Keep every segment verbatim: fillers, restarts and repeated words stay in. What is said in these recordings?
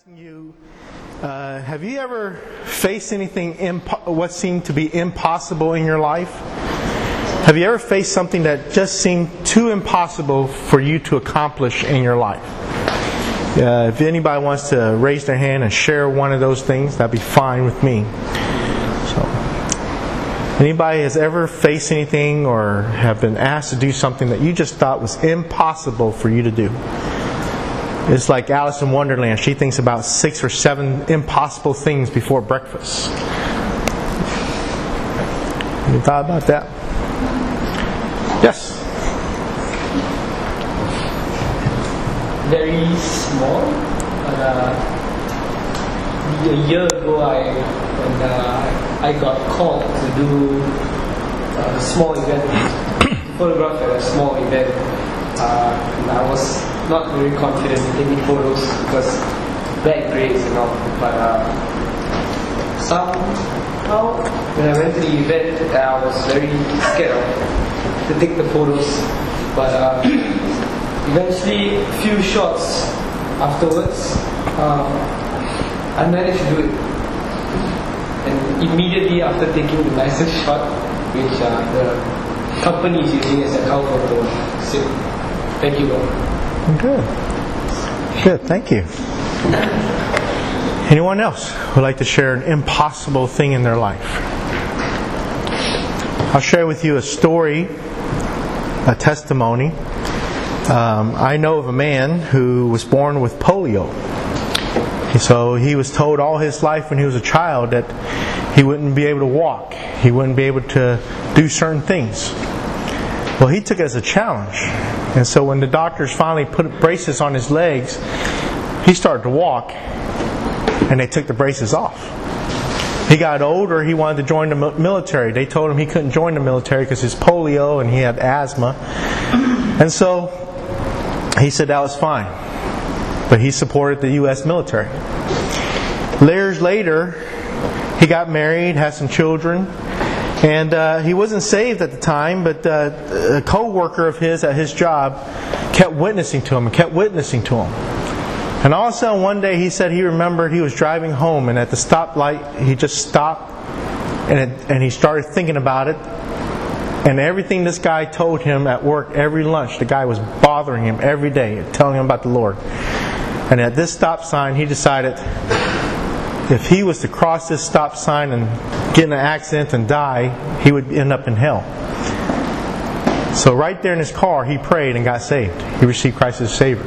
asking you, uh, have you ever faced anything, impo- what seemed to be impossible in your life? Have you ever faced something that just seemed too impossible for you to accomplish in your life? Uh, if anybody wants to raise their hand and share one of those things, that'd be fine with me. So, anybody has ever faced anything or have been asked to do something that you just thought was impossible for you to do? It's like Alice in Wonderland. She thinks about six or seven impossible things before breakfast. You thought about that? Yes? Very small. But, uh, a year ago, I when uh, I got called to do a small event, photograph at a small event, uh, and I was not very confident in taking photos because bad grades and all. But uh, somehow, when I went to the event, I was very scared of, to take the photos. But uh, eventually, a few shots afterwards, uh, I managed to do it. And immediately after taking the nicest shot, which uh, the company is using as a cover photo, said, "Thank you, Lord." Good. Good, thank you. Anyone else would like to share an impossible thing in their life? I'll share with you a story, a testimony. Um, I know of a man who was born with polio. So he was told all his life when he was a child that he wouldn't be able to walk. He wouldn't be able to do certain things. Well, he took it as a challenge. And so when the doctors finally put braces on his legs, he started to walk, and they took the braces off. He got older, he wanted to join the military. They told him he couldn't join the military because his polio and he had asthma. And so he said that was fine. But he supported the U S military. Years later, he got married, had some children. And uh, he wasn't saved at the time, but uh, a co-worker of his at his job kept witnessing to him and kept witnessing to him. And all of a sudden one day he said he remembered he was driving home, and at the stoplight he just stopped and, it, and he started thinking about it. And everything this guy told him at work every lunch, the guy was bothering him every day, telling him about the Lord. And at this stop sign he decided if he was to cross this stop sign and get in an accident and die, he would end up in hell. So right there in his car, he prayed and got saved. He received Christ as Savior.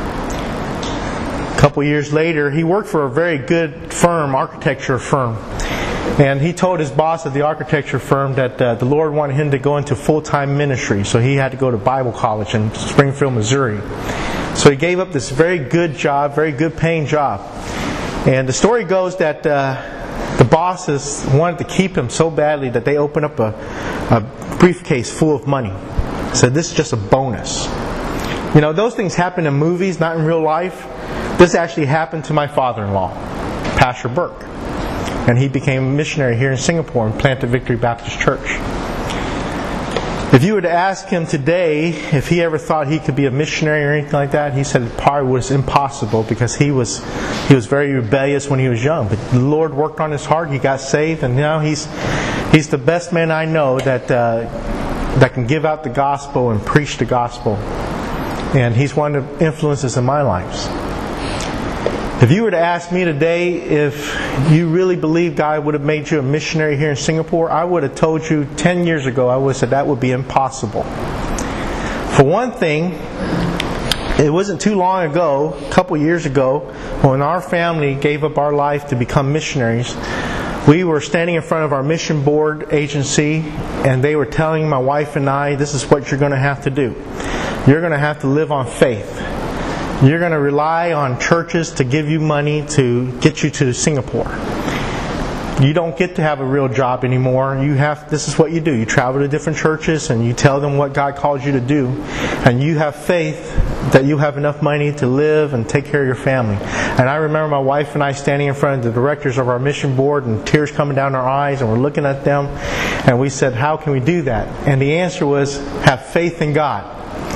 A couple years later, he worked for a very good firm, architecture firm. And he told his boss at the architecture firm that uh, the Lord wanted him to go into full-time ministry. So he had to go to Bible college in Springfield, Missouri. So he gave up this very good job, very good paying job. And the story goes that uh, the bosses wanted to keep him so badly that they opened up a, a briefcase full of money. Said, this is just a bonus. You know, those things happen in movies, not in real life. This actually happened to my father-in-law, Pastor Burke. And he became a missionary here in Singapore and planted Victory Baptist Church. If you were to ask him today if he ever thought he could be a missionary or anything like that, he said it probably was impossible because he was he was very rebellious when he was young. But the Lord worked on his heart. He got saved, and now he's he's the best man I know that uh, that can give out the gospel and preach the gospel. And he's one of the influences in my life. If you were to ask me today if you really believe God would have made you a missionary here in Singapore, I would have told you ten years ago, I would have said that would be impossible. For one thing, it wasn't too long ago, a couple years ago, when our family gave up our life to become missionaries. We were standing in front of our mission board agency, and they were telling my wife and I, this is what you're going to have to do. You're going to have to live on faith. You're going to rely on churches to give you money to get you to Singapore. You don't get to have a real job anymore. You have. This is what you do. You travel to different churches and you tell them what God calls you to do. And you have faith that you have enough money to live and take care of your family. And I remember my wife and I standing in front of the directors of our mission board and tears coming down our eyes, and we're looking at them. And we said, how can we do that? And the answer was, have faith in God.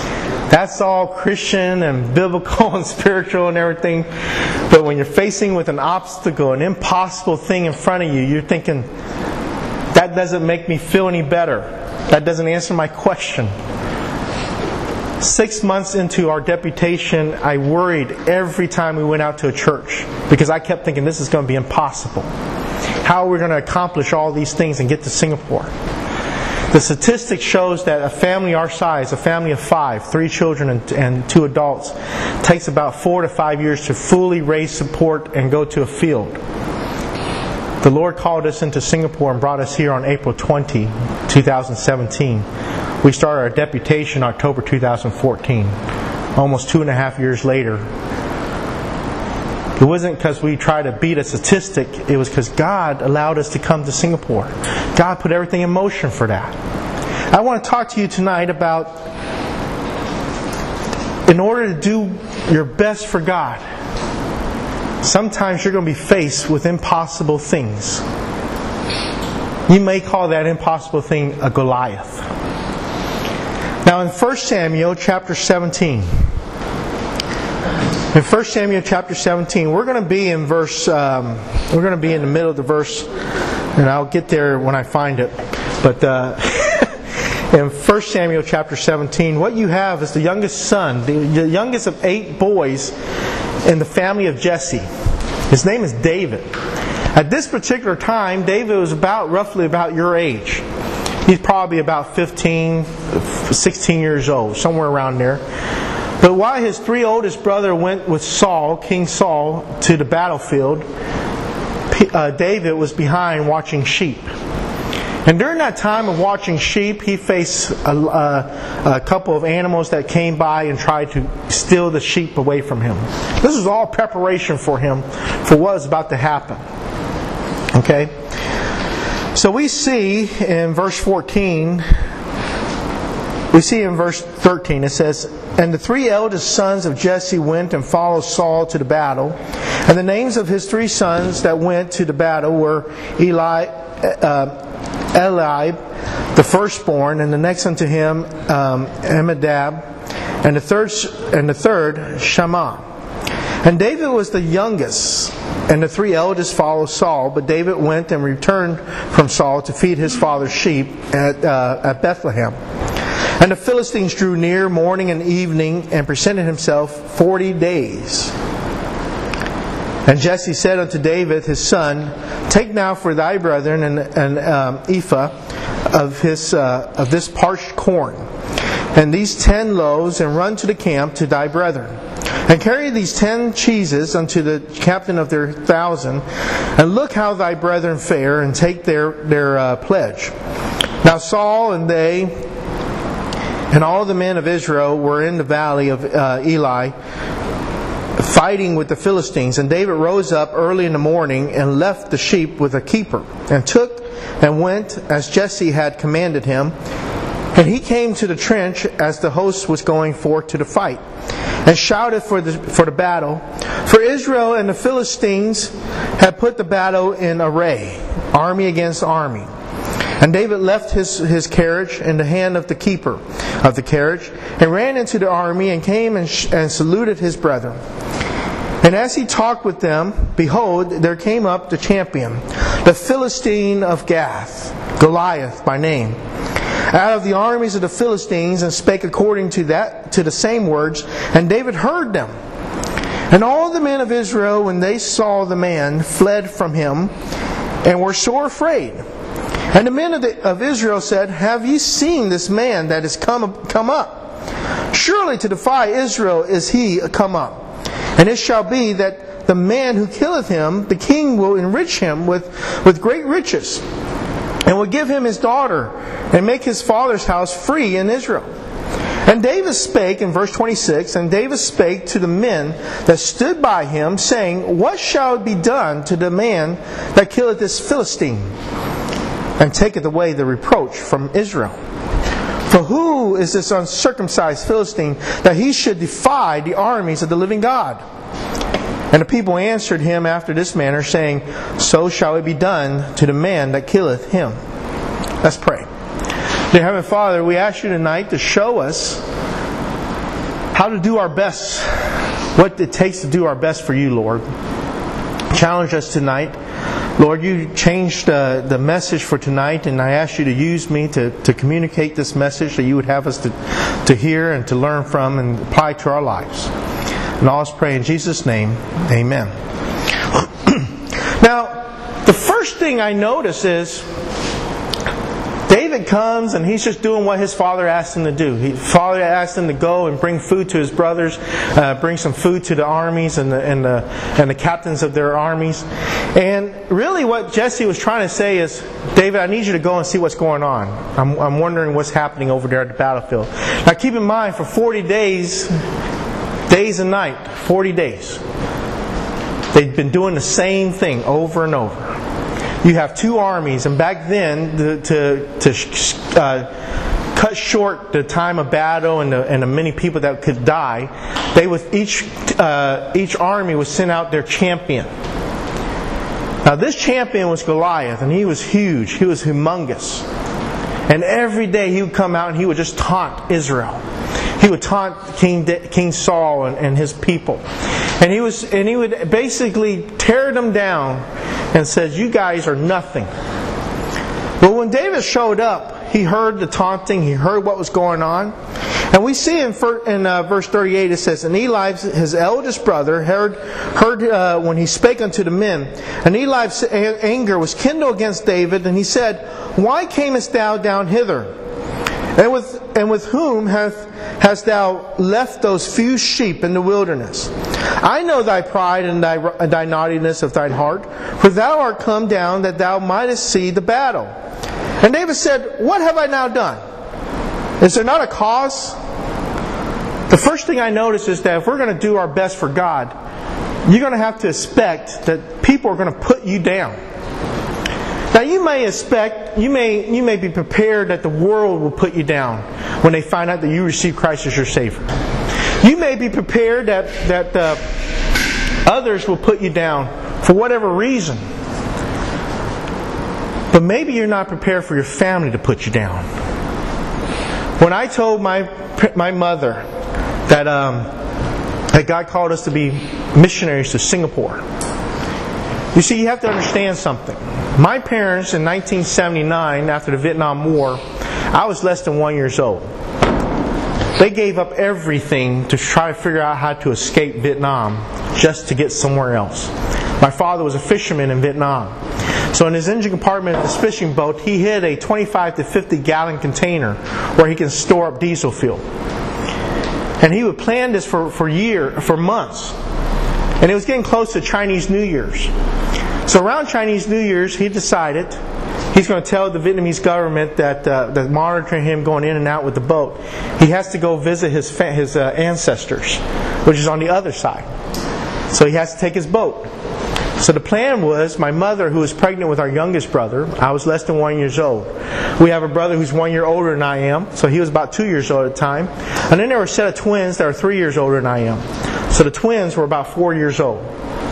That's all Christian and biblical and spiritual and everything. But when you're facing with an obstacle, an impossible thing in front of you, you're thinking, that doesn't make me feel any better. That doesn't answer my question. Six months into our deputation, I worried every time we went out to a church because I kept thinking this is going to be impossible. How are we going to accomplish all these things and get to Singapore? The statistic shows that a family our size, a family of five, three children and, and two adults, takes about four to five years to fully raise support and go to a field. The Lord called us into Singapore and brought us here on April twentieth, twenty seventeen. We started our deputation October two thousand fourteen. Almost two and a half years later. It wasn't because we tried to beat a statistic. It was because God allowed us to come to Singapore. God put everything in motion for that. I want to talk to you tonight about, in order to do your best for God, sometimes you're going to be faced with impossible things. You may call that impossible thing a Goliath. Now in First Samuel chapter seventeen, in First Samuel chapter seventeen, we're going to be in verse. Um, we're going to be in the middle of the verse, and I'll get there when I find it. But uh, in First Samuel chapter seventeen, what you have is the youngest son, the, the youngest of eight boys in the family of Jesse. His name is David. At this particular time, David was about roughly about your age. He's probably about fifteen, sixteen years old, somewhere around there. But while his three oldest brothers went with Saul, King Saul, to the battlefield, uh, David was behind watching sheep. And during that time of watching sheep, he faced a, a, a couple of animals that came by and tried to steal the sheep away from him. This was all preparation for him for what was about to happen. Okay? So we see in verse fourteen, we see in verse thirteen, it says, "And the three eldest sons of Jesse went and followed Saul to the battle. And the names of his three sons that went to the battle were Eli, uh, Eliab, the firstborn, and the next unto him, um, Amminadab, and the third, and the third, Shammah. And David was the youngest, and the three eldest followed Saul. But David went and returned from Saul to feed his father's sheep at, uh, at Bethlehem. And the Philistines drew near morning and evening, and presented himself forty days. And Jesse said unto David his son, Take now for thy brethren an, an um, ephah of his uh, of this parched corn, and these ten loaves, and run to the camp to thy brethren. And carry these ten cheeses unto the captain of their thousand, and look how thy brethren fare, and take their, their uh, pledge. Now Saul and they, and all the men of Israel were in the valley of uh, Eli, fighting with the Philistines. And David rose up early in the morning, and left the sheep with a keeper, and took and went as Jesse had commanded him. And he came to the trench as the host was going forth to the fight, and shouted for the for the battle. For Israel and the Philistines had put the battle in array, army against army. And David left his, his carriage in the hand of the keeper of the carriage, and ran into the army, and came and, sh- and saluted his brethren. And as he talked with them, behold, there came up the champion, the Philistine of Gath, Goliath by name, out of the armies of the Philistines, and spake according to that to the same words. And David heard them. And all the men of Israel, when they saw the man, fled from him, and were sore afraid. And the men of, the, of Israel said, Have ye seen this man that is come, come up? Surely to defy Israel is he come up. And it shall be that the man who killeth him, the king will enrich him with, with great riches, and will give him his daughter, and make his father's house free in Israel. And David spake, in verse twenty-six, And David spake to the men that stood by him, saying, What shall be done to the man that killeth this Philistine, and taketh away the reproach from Israel? For who is this uncircumcised Philistine, that he should defy the armies of the living God? And the people answered him after this manner, saying, So shall it be done to the man that killeth him. Let's pray. Dear Heavenly Father, we ask you tonight to show us how to do our best, what it takes to do our best for you, Lord. Challenge us tonight. Lord, you changed uh, the message for tonight, and I ask you to use me to, to communicate this message that you would have us to, to hear and to learn from and apply to our lives. And all us pray in Jesus' name, amen. Now, the first thing I notice is David comes and he's just doing what his father asked him to do. His father asked him to go and bring food to his brothers, uh, bring some food to the armies and the, and, the, and the captains of their armies. And really what Jesse was trying to say is, David, I need you to go and see what's going on. I'm, I'm wondering what's happening over there at the battlefield. Now keep in mind, for forty days, days and night, forty days, they'd been doing the same thing over and over. You have two armies, and back then, to, to, to uh, cut short the time of battle and the, and the many people that could die, they would each uh, each army would send out their champion. Now this champion was Goliath, and he was huge. He was humongous. And every day he would come out and he would just taunt Israel. He would taunt King King Saul and, and his people, and he was and he would basically tear them down and says, "You guys are nothing." But when David showed up, he heard the taunting, he heard what was going on, and we see in, in uh, verse thirty-eight it says, "And Eli, his eldest brother, heard heard uh, when he spake unto the men, and Eli's anger was kindled against David, and he said, Why camest thou down hither? And with and with whom hath hast thou left those few sheep in the wilderness? I know thy pride and thy, and thy naughtiness of thine heart, for thou art come down that thou mightest see the battle. And David said, What have I now done? Is there not a cause? The first thing I notice is that if we're going to do our best for God, you're going to have to expect that people are going to put you down. Now you may expect, you may you may be prepared that the world will put you down when they find out that you receive Christ as your Savior. You may be prepared that that uh, others will put you down for whatever reason. But maybe you're not prepared for your family to put you down. When I told my my mother that um, that God called us to be missionaries to Singapore, you see, you have to understand something. My parents in nineteen seventy-nine, after the Vietnam War, I was less than one years old. They gave up everything to try to figure out how to escape Vietnam just to get somewhere else. My father was a fisherman in Vietnam. So in his engine compartment of his fishing boat, he hid a twenty-five to fifty gallon container where he can store up diesel fuel. And he would plan this for, for year, for months. And it was getting close to Chinese New Year's. So around Chinese New Year's, he decided he's going to tell the Vietnamese government that uh, that monitoring him going in and out with the boat, he has to go visit his fa- his uh, ancestors, which is on the other side. So he has to take his boat. So the plan was, my mother, who was pregnant with our youngest brother, I was less than one years old. We have a brother who's one year older than I am, so he was about two years old at the time. And then there were a set of twins that are three years older than I am. So the twins were about four years old.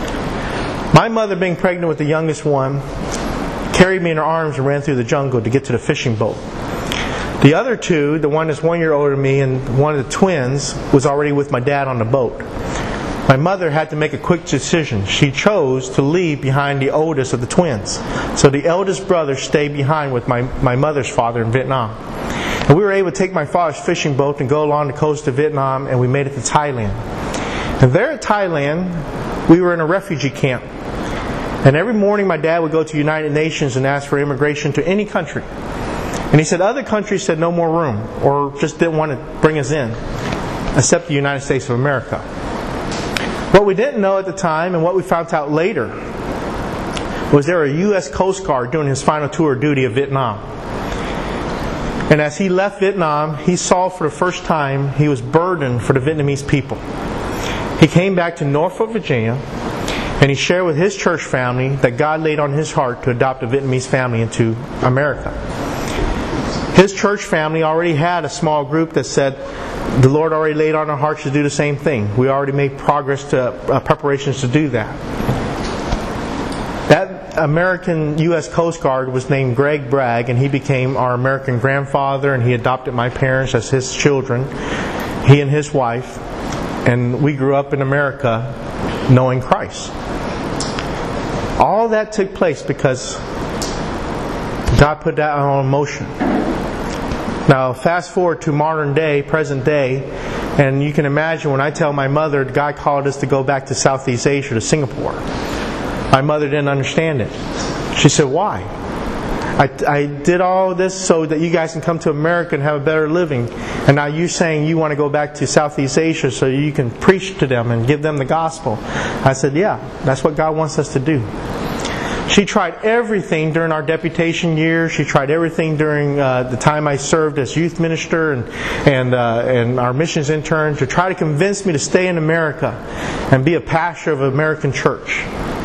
My mother, being pregnant with the youngest one, carried me in her arms and ran through the jungle to get to the fishing boat. The other two, the one that's one year older than me and one of the twins, was already with my dad on the boat. My mother had to make a quick decision. She chose to leave behind the oldest of the twins. So the eldest brother stayed behind with my, my mother's father in Vietnam. And we were able to take my father's fishing boat and go along the coast of Vietnam, and we made it to Thailand. And there at Thailand, we were in a refugee camp. And every morning my dad would go to United Nations and ask for immigration to any country. And he said other countries said no more room, or just didn't want to bring us in, except the United States of America. What we didn't know at the time, and what we found out later, was there a U S Coast Guard doing his final tour of duty of Vietnam. And as he left Vietnam, he saw for the first time he was burdened for the Vietnamese people. He came back to Norfolk, Virginia, and he shared with his church family that God laid on his heart to adopt a Vietnamese family into America. His church family already had a small group that said, the Lord already laid on our hearts to do the same thing. We already made progress to uh, preparations to do that. That American U S Coast Guard was named Greg Bragg, and he became our American grandfather, and he adopted my parents as his children, he and his wife. and we grew up in America knowing Christ. All that took place because God put that on motion. Now, fast forward to modern day, present day, and you can imagine when I tell my mother God called us to go back to Southeast Asia, to Singapore. My mother didn't understand it. She said, why? I, I did all this so that you guys can come to America and have a better living. And now you're saying you want to go back to Southeast Asia so you can preach to them and give them the gospel. I said, yeah, that's what God wants us to do. She tried everything during our deputation years. She tried everything during uh, the time I served as youth minister and and uh, and our missions intern to try to convince me to stay in America and be a pastor of an American church.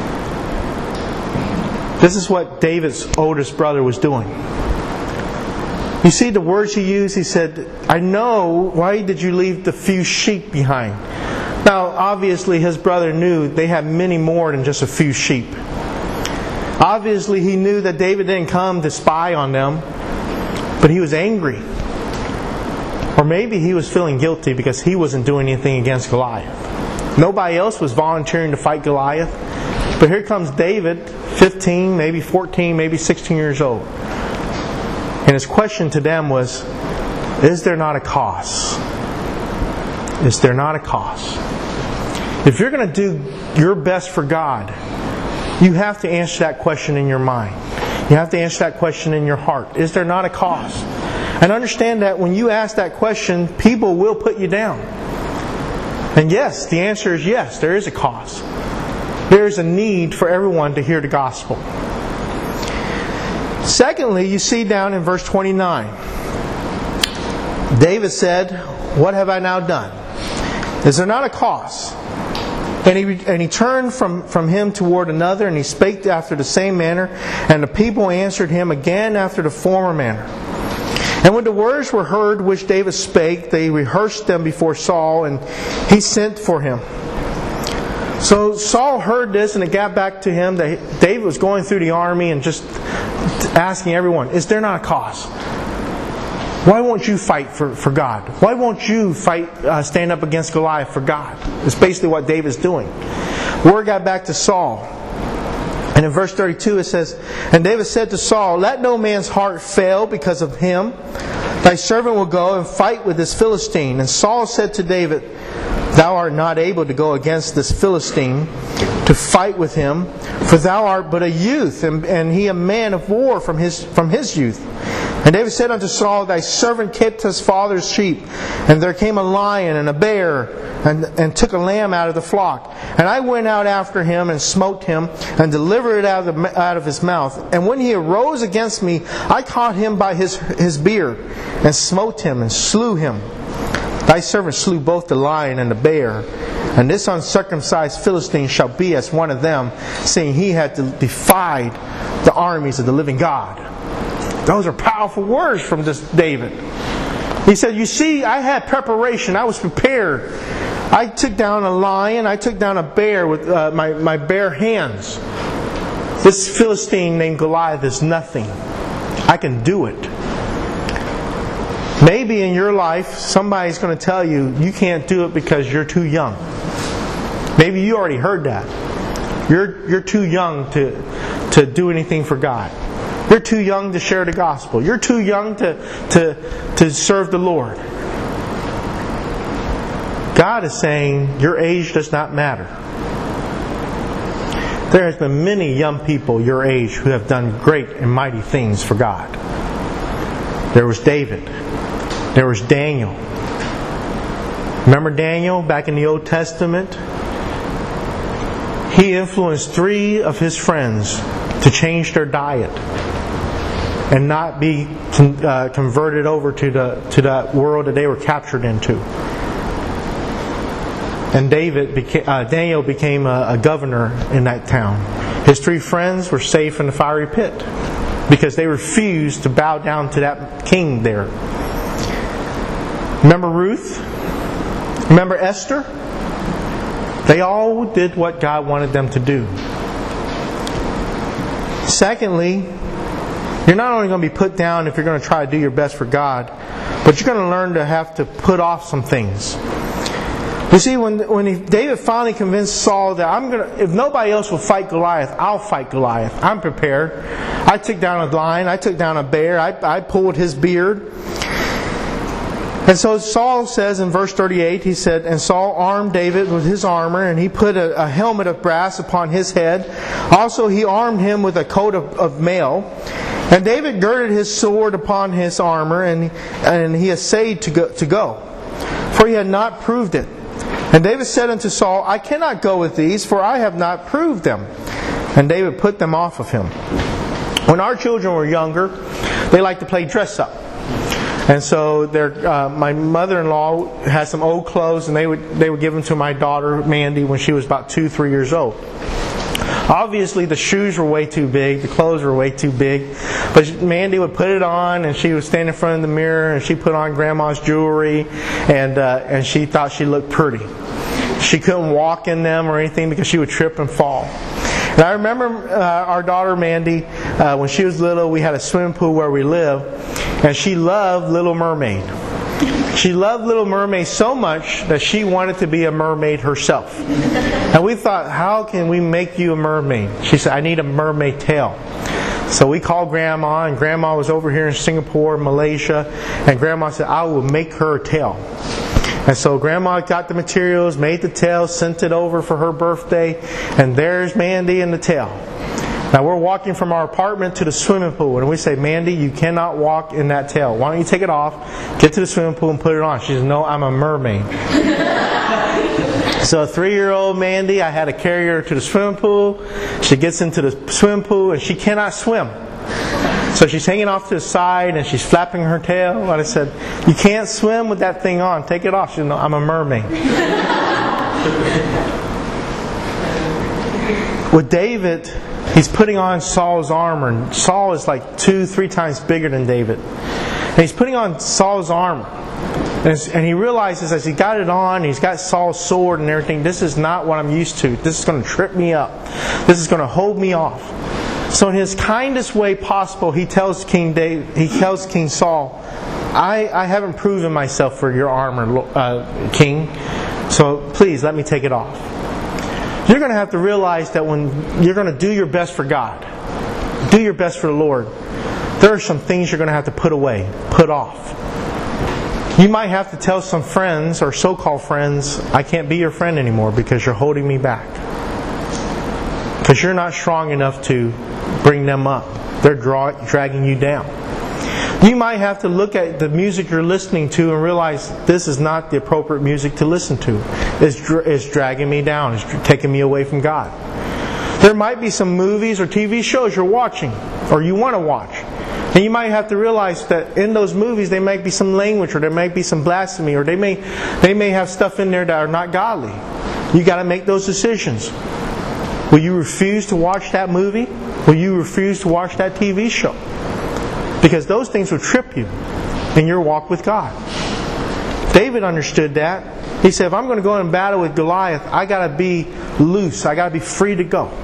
This is what David's oldest brother was doing. You see the words he used? He said, I know, why did you leave the few sheep behind? Now, obviously his brother knew they had many more than just a few sheep. Obviously, he knew that David didn't come to spy on them, but he was angry. Or maybe he was feeling guilty because he wasn't doing anything against Goliath. Nobody else was volunteering to fight Goliath. But here comes David, fifteen, maybe fourteen, maybe sixteen years old. And his question to them was, is there not a cost? Is there not a cost? If you're going to do your best for God, you have to answer that question in your mind. You have to answer that question in your heart. Is there not a cost? And understand that when you ask that question, people will put you down. And yes, the answer is yes, there is a cost. There is a need for everyone to hear the gospel. Secondly, you see down in verse twenty-nine, David said, what have I now done? Is there not a cost? And he, and he turned from, from him toward another, and he spake after the same manner. And the people answered him again after the former manner. And when the words were heard which David spake, they rehearsed them before Saul, and he sent for him. So Saul heard this, and it got back to him that David was going through the army and just asking everyone, is there not a cost? Why won't you fight for, for God? Why won't you fight, uh, stand up against Goliath for God? It's basically what David's doing. Word got back to Saul. And in verse thirty-two it says, and David said to Saul, let no man's heart fail because of him. Thy servant will go and fight with this Philistine. And Saul said to David, thou art not able to go against this Philistine to fight with him, for thou art but a youth, and, and he a man of war from his from his youth. And David said unto Saul, thy servant kept his father's sheep, and there came a lion and a bear, and, and took a lamb out of the flock. And I went out after him, and smote him, and delivered it out of, the, out of his mouth. And when he arose against me, I caught him by his, his beard, and smote him, and slew him. Thy servant slew both the lion and the bear. And this uncircumcised Philistine shall be as one of them, seeing he had defied the armies of the living God. Those are powerful words from this David. He said, you see, I had preparation. I was prepared. I took down a lion. I took down a bear with uh, my, my bare hands. This Philistine named Goliath is nothing. I can do it. Maybe in your life, somebody's going to tell you, you can't do it because you're too young. Maybe you already heard that. You're, you're too young to, to do anything for God. You're too young to share the gospel. You're too young to, to, to serve the Lord. God is saying your age does not matter. There has been many young people your age who have done great and mighty things for God. There was David. There was Daniel. Remember Daniel back in the Old Testament? He influenced three of his friends to change their diet and not be uh, converted over to the to that world that they were captured into. And David became, uh, Daniel became a, a governor in that town. His three friends were safe in the fiery pit because they refused to bow down to that king there. Remember Ruth? Remember Esther? They all did what God wanted them to do. Secondly, you're not only going to be put down if you're going to try to do your best for God, but you're going to learn to have to put off some things. You see, when when he, David finally convinced Saul that I'm gonna, if nobody else will fight Goliath, I'll fight Goliath. I'm prepared. I took down a lion. I took down a bear. I, I pulled his beard. And so Saul says in verse thirty-eight, he said, and Saul armed David with his armor, and he put a, a helmet of brass upon his head. Also he armed him with a coat of, of mail. And David girded his sword upon his armor, and, and he essayed to go, to go, for he had not proved it. And David said unto Saul, I cannot go with these, for I have not proved them. And David put them off of him. When our children were younger, they liked to play dress up. And so uh, my mother-in-law had some old clothes, and they would they would give them to my daughter, Mandy, when she was about two, three years old. Obviously, the shoes were way too big, the clothes were way too big. But Mandy would put it on, and she would stand in front of the mirror, and she put on Grandma's jewelry, and uh, and she thought she looked pretty. She couldn't walk in them or anything because she would trip and fall. And I remember uh, our daughter Mandy, uh, when she was little, we had a swimming pool where we lived, and she loved Little Mermaid. She loved Little Mermaid so much that she wanted to be a mermaid herself. And we thought, how can we make you a mermaid? She said, I need a mermaid tail. So we called Grandma, and Grandma was over here in Singapore, Malaysia, and Grandma said, I will make her a tail. And so Grandma got the materials, made the tail, sent it over for her birthday, and there's Mandy in the tail. Now we're walking from our apartment to the swimming pool, and we say, Mandy, you cannot walk in that tail. Why don't you take it off, get to the swimming pool and put it on? She says, no, I'm a mermaid. So three-year-old Mandy, I had to carry her to the swimming pool. She gets into the swimming pool, and she cannot swim. So she's hanging off to the side, and she's flapping her tail. And I said, you can't swim with that thing on. Take it off. She said, no, I'm a mermaid. With David, he's putting on Saul's armor. And Saul is like two, three times bigger than David. And he's putting on Saul's armor. And he realizes as he got it on, he's got Saul's sword and everything, this is not what I'm used to. This is going to trip me up. This is going to hold me off. So in his kindest way possible, he tells King David, he tells King Saul, I, I haven't proven myself for your armor, uh, King. So please let me take it off. You're going to have to realize that when you're going to do your best for God, do your best for the Lord, there are some things you're going to have to put away, put off. You might have to tell some friends or so-called friends, I can't be your friend anymore because you're holding me back. Because you're not strong enough to bring them up. They're draw, dragging you down. You might have to look at the music you're listening to and realize this is not the appropriate music to listen to. It's, it's dragging me down. It's taking me away from God. There might be some movies or T V shows you're watching or you want to watch. And you might have to realize that in those movies there might be some language or there might be some blasphemy or they may, they may have stuff in there that are not godly. You got to make those decisions. Will you refuse to watch that movie? Will you refuse to watch that T V show? Because those things will trip you in your walk with God. David understood that. He said, if I'm going to go in battle with Goliath, I got to be loose. I got to be free to go.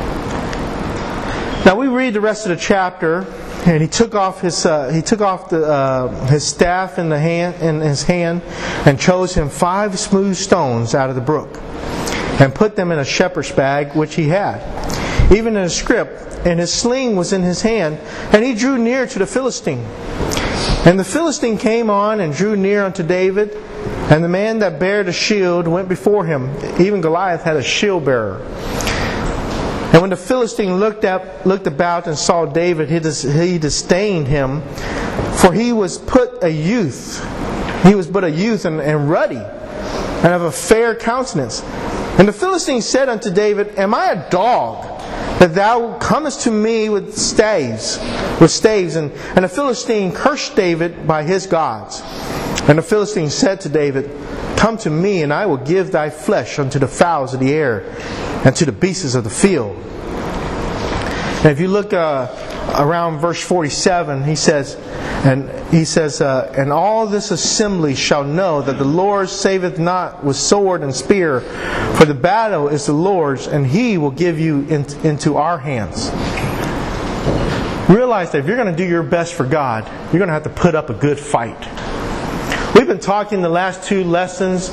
Now we read the rest of the chapter, and he took off his uh, he took off the uh, his staff in the hand in his hand, and chose him five smooth stones out of the brook, and put them in a shepherd's bag which he had, even in a scrip. And his sling was in his hand, and he drew near to the Philistine. And the Philistine came on and drew near unto David, and the man that bare the shield went before him. Even Goliath had a shield bearer. And when the Philistine looked up, looked about and saw David, he, dis, he disdained him, for he was put a youth. He was but a youth and, and ruddy, and of a fair countenance. And the Philistine said unto David, Am I a dog, that thou comest to me with staves, with staves? And, and the Philistine cursed David by his gods. And the Philistine said to David, Come to me, and I will give thy flesh unto the fowls of the air, and to the beasts of the field. And if you look uh, around verse forty-seven, he says, and he says, uh, And all this assembly shall know that the Lord saveth not with sword and spear, for the battle is the Lord's, and He will give you in, into our hands. Realize that if you're going to do your best for God, you're going to have to put up a good fight. We've been talking the last two lessons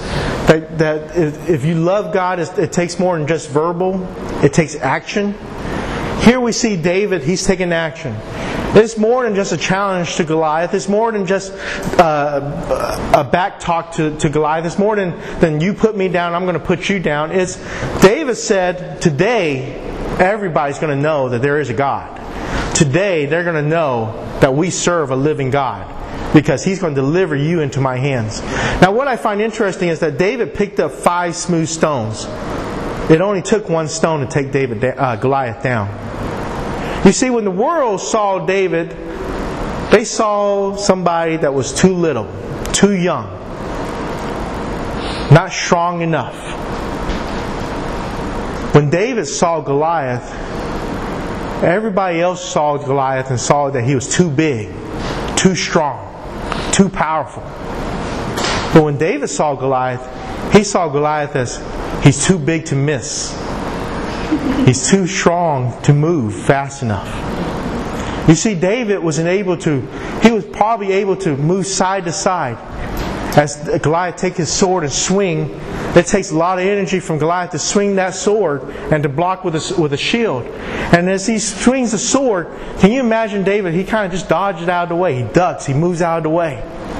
That, that if you love God, it takes more than just verbal. It takes action. Here we see David, he's taking action. It's more than just a challenge to Goliath. It's more than just uh, a back talk to, to Goliath. It's more than, than you put me down, I'm going to put you down. It's David said, today, everybody's going to know that there is a God. Today, they're going to know that we serve a living God, because He's going to deliver you into my hands. Now what I find interesting is that David picked up five smooth stones. It only took one stone to take David, uh, Goliath down. You see, when the world saw David, they saw somebody that was too little, too young, not strong enough. When David saw Goliath, everybody else saw Goliath and saw that he was too big, too strong, too powerful. But when David saw Goliath, he saw Goliath as he's too big to miss. He's too strong to move fast enough. You see, David wasn't able to, he was probably able to move side to side. As Goliath takes his sword and swing, it takes a lot of energy from Goliath to swing that sword and to block with a, with a shield. And as he swings the sword, can you imagine David? He kind of just dodges out of the way. He ducks. He moves out of the way.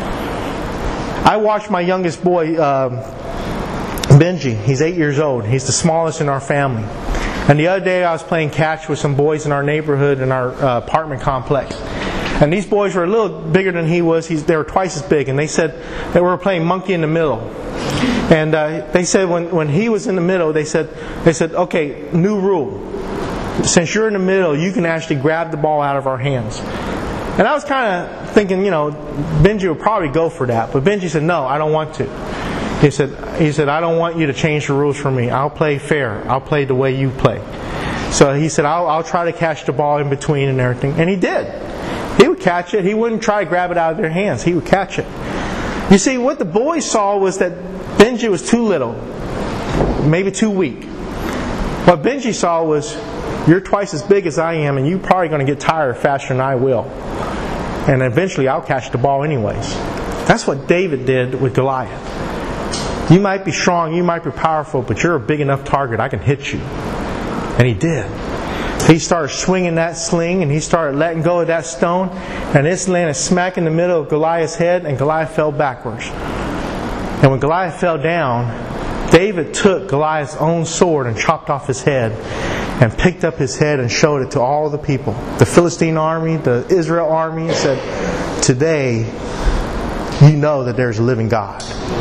I watched my youngest boy, um, Benji. He's eight years old. He's the smallest in our family. And the other day I was playing catch with some boys in our neighborhood in our uh, apartment complex. And these boys were a little bigger than he was. He's, they were twice as big. And they said that we were playing monkey in the middle. And uh, they said when, when he was in the middle, they said, they said, okay, new rule. Since you're in the middle, you can actually grab the ball out of our hands. And I was kind of thinking, you know, Benji would probably go for that. But Benji said, no, I don't want to. He said, he said, I don't want you to change the rules for me. I'll play fair. I'll play the way you play. So he said, I'll, I'll try to catch the ball in between and everything. And he did. He would catch it. He wouldn't try to grab it out of their hands. He would catch it. You see, what the boys saw was that Benji was too little. Maybe too weak. What Benji saw was, you're twice as big as I am, and you're probably going to get tired faster than I will. And eventually I'll catch the ball anyways. That's what David did with Goliath. You might be strong, you might be powerful, but you're a big enough target, I can hit you. And he did. He started swinging that sling, and he started letting go of that stone, and it landed smack in the middle of Goliath's head, and Goliath fell backwards. And when Goliath fell down, David took Goliath's own sword and chopped off his head, and picked up his head and showed it to all the people. The Philistine army, the Israel army, and said, today, you know that there's a living God.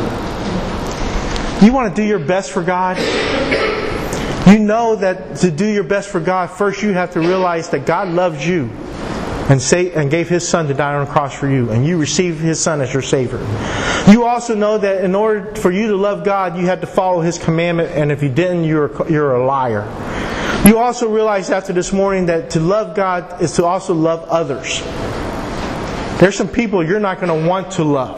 You want to do your best for God? You know that to do your best for God, first you have to realize that God loves you and say and gave His Son to die on the cross for you, and you receive His Son as your Savior. You also know that in order for you to love God, you have to follow His commandment, and if you didn't, you're you're a liar. You also realize after this morning that to love God is to also love others. There's some people you're not going to want to love.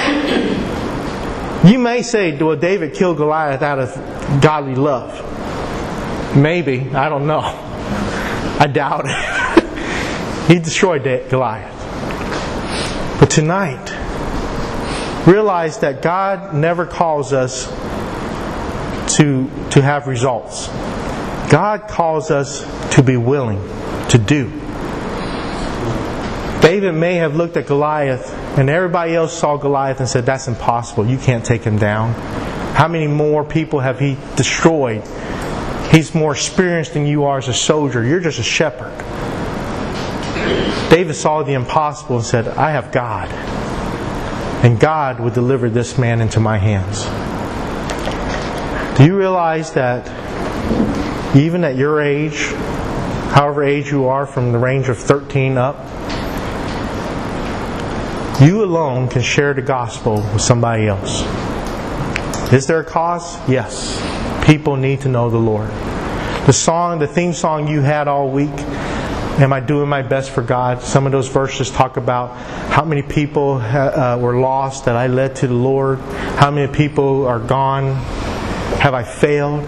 You may say, well, David killed Goliath out of godly love. Maybe. I don't know. I doubt it. He destroyed Goliath. But tonight, realize that God never calls us to, to have results. God calls us to be willing to do. David may have looked at Goliath, and everybody else saw Goliath and said, that's impossible. You can't take him down. How many more people have he destroyed? He's more experienced than you are as a soldier. You're just a shepherd. David saw the impossible and said, I have God. And God would deliver this man into my hands. Do you realize that even at your age, however age you are, from the range of thirteen up, you alone can share the gospel with somebody else? Is there a cause? Yes. People need to know the Lord. The song, the theme song you had all week, am I doing my best for God? Some of those verses talk about how many people uh, were lost that I led to the Lord. How many people are gone? Have I failed?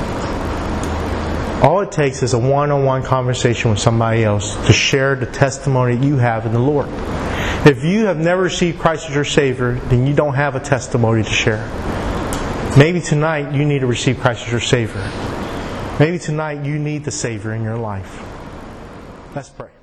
All it takes is a one-on-one conversation with somebody else to share the testimony that you have in the Lord. If you have never received Christ as your Savior, then you don't have a testimony to share. Maybe tonight you need to receive Christ as your Savior. Maybe tonight you need the Savior in your life. Let's pray.